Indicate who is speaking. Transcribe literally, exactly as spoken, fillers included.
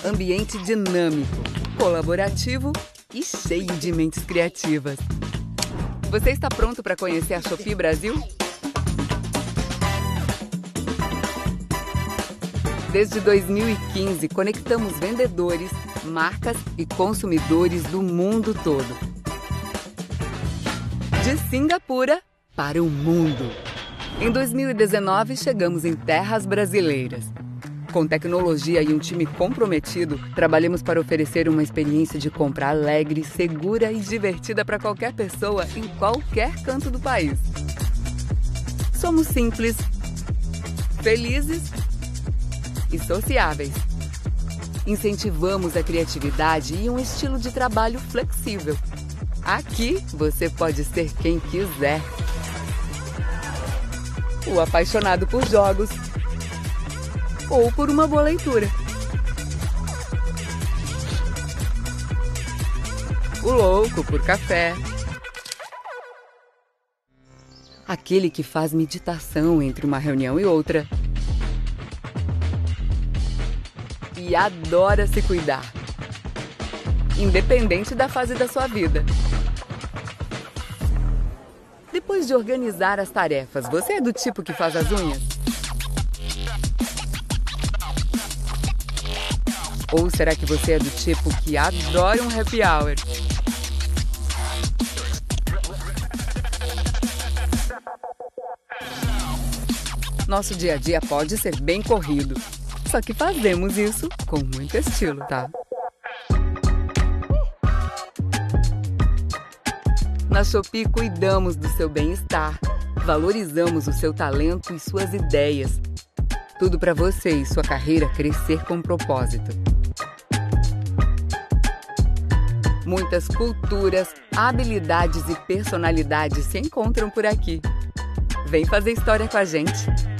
Speaker 1: Ambiente dinâmico, colaborativo e cheio de mentes criativas. Você está pronto para conhecer a Shopee Brasil? Desde dois mil e quinze, conectamos vendedores, marcas e consumidores do mundo todo. De Singapura para o mundo. Em dois mil e dezenove, chegamos em terras brasileiras. Com tecnologia e um time comprometido, trabalhamos para oferecer uma experiência de compra alegre, segura e divertida para qualquer pessoa em qualquer canto do país. Somos simples, felizes e sociáveis. Incentivamos a criatividade e um estilo de trabalho flexível. Aqui você pode ser quem quiser. O apaixonado por jogos ou por uma boa leitura. O louco por café. Aquele que faz meditação entre uma reunião e outra. E adora se cuidar, independente da fase da sua vida. Depois de organizar as tarefas, você é do tipo que faz as unhas? Ou será que você é do tipo que adora um happy hour? Nosso dia a dia pode ser bem corrido, só que fazemos isso com muito estilo, tá? Na Shopee cuidamos do seu bem-estar, valorizamos o seu talento e suas ideias. Tudo para você e sua carreira crescer com propósito. Muitas culturas, habilidades e personalidades se encontram por aqui. Vem fazer história com a gente!